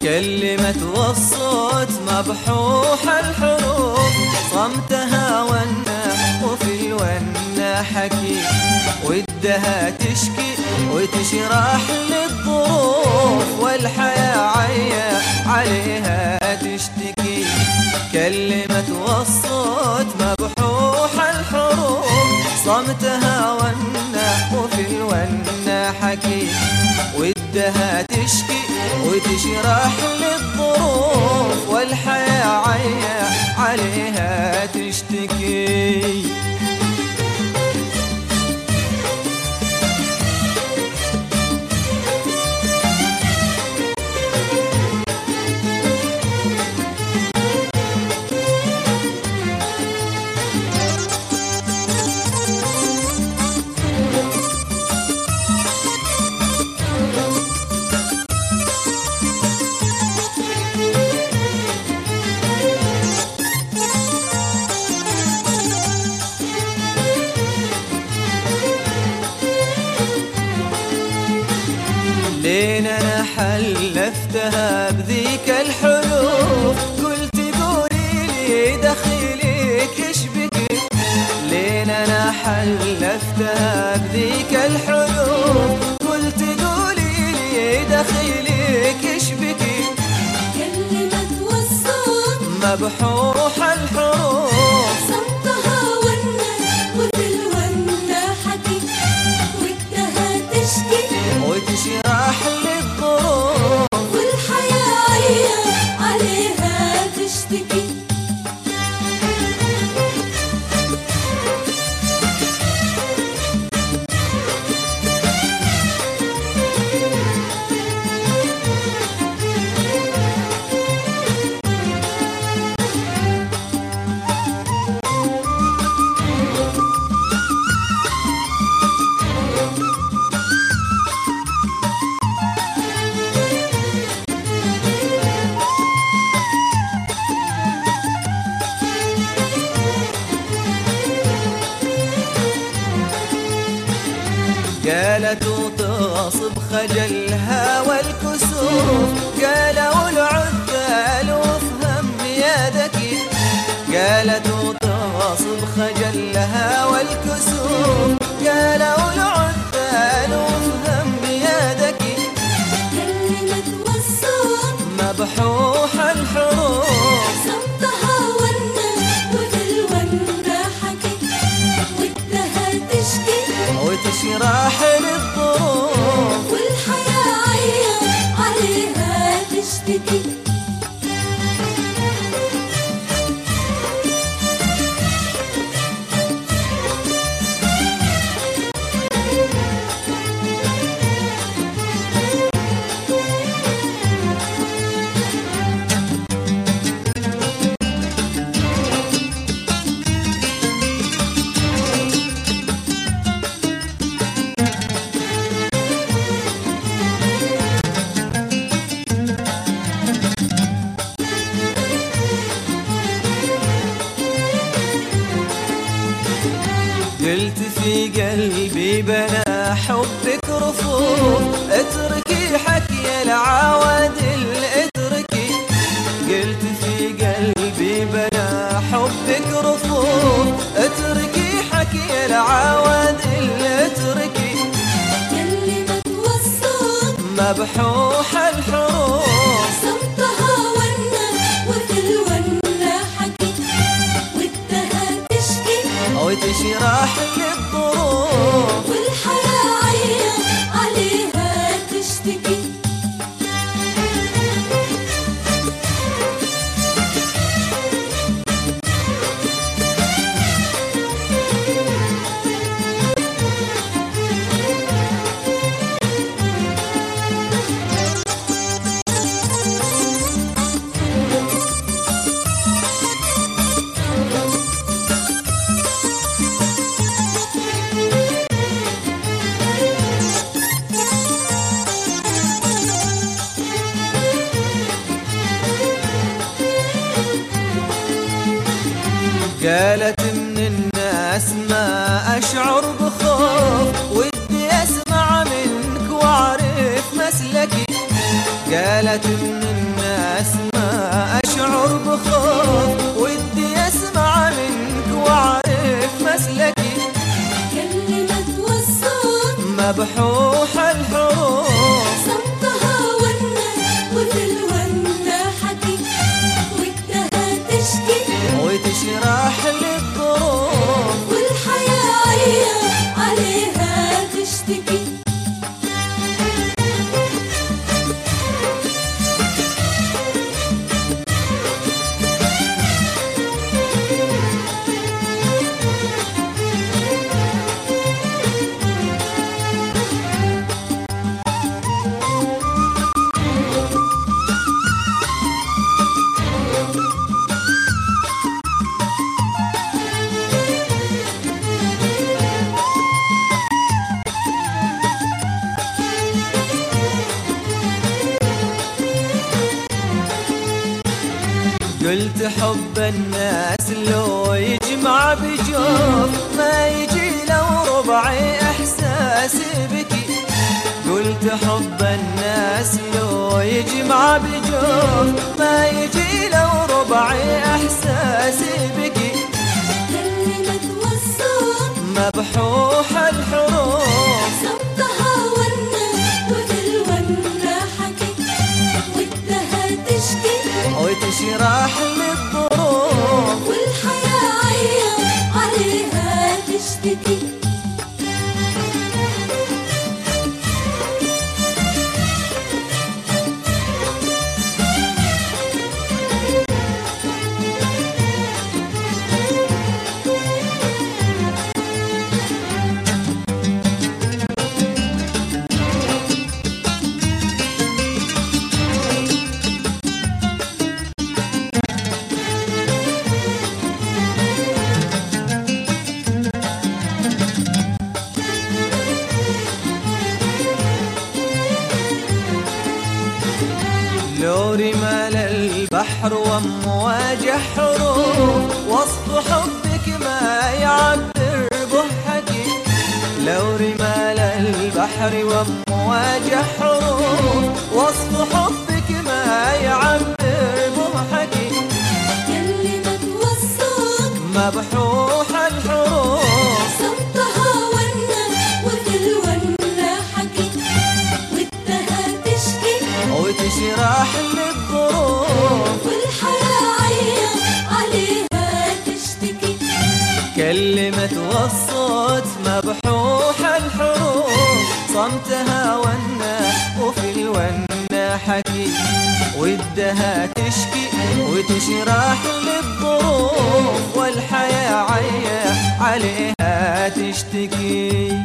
كلمة والصوت مبحوح الحروف، صمتها ونة وفي الونة حكي، ودها تشكي وتشرح للظروف، والحياة عيا عليها تشتكي. كلمة والصوت مبحوح الحروف، صمتها ونة وفي الونة حكي، ودها تشكي وتشرح للظروف، والحياة عيا عليها تشتكي. لين انا حلفتها بذيك الحلوف، قلت قولي لي دخيلك ايش بكي. لين انا حلفتها بذيك الحلوف، قلت قولي لي دخيلك ايش بكي. كلمة والصوت مبحوح الحروف، صمتها ونة وفي الونة حكي، ودها تشكي وتشرح للظروف، والحياة عيا عليها تشتكي. قالت وتصب خجلها والكسوف، قالوا العذال وافهم يا ذكي. قالت وتصب خجلها والكسوف، قالوا العذال وافهم يا ذكي. كلمة والصوت مبحوح الحروف، صمتها ونة وفي الونة حكي، ودها تشكي وتشرح للظروف، والحياة عيا عليها تشتكي. قلت في قلبي بلا حبك رفوف، اتركي حكي العوادل اتركي. قلت في قلبي بلا حبك رفوف، اتركي حكي العوادل اتركي. كلمة والصوت مبحوح الحروف، صمتها ونة وفي الونة حكي، ودها تشكي وتشرح للظروف، والحياة عيا عليها تشتكي. قالت من الناس ما أشعر بخوف، ودي أسمع منك وأعرف مسلكي. قالت من بخوف ودي اسمع منك واعرف مسلكي. كلمة والصوت مبحوح الحروف صمتها ونة وفي الونة حكي ودها تشكي وتشرح للظروف والحياة عيا عليها تشتكي. قلت حب الناس لو يجمع بجوف ما يجي لو ربعي احساسي بكي. قلت حب الناس لو يجمع بجوف ما يجي لو ربعي احساسي بكي. كلمة والصوت مبحوح الحروف صمتها ونة وفي الونة حكي ودها تشكي وتشرح للظروف والحياة عيا عليها تشتكي. لو رمال البحر وامواج حروف وصف حبك ما يعبر به حكي. لو رمال البحر وامواج حروف وصف حبك ما يعبر به حكي. كلمة والصوت مبحوح الحروف صمتها ونة وفي الونة حكي ودها تشكي وتشرح للظروف والحياة عيا عليها تشتكي. كلمة والصوت مبحوح الحروف صمتها ونة وفي الونة حكي ودها تشكي وتشرح للظروف والحياة عيا عليها تشتكي.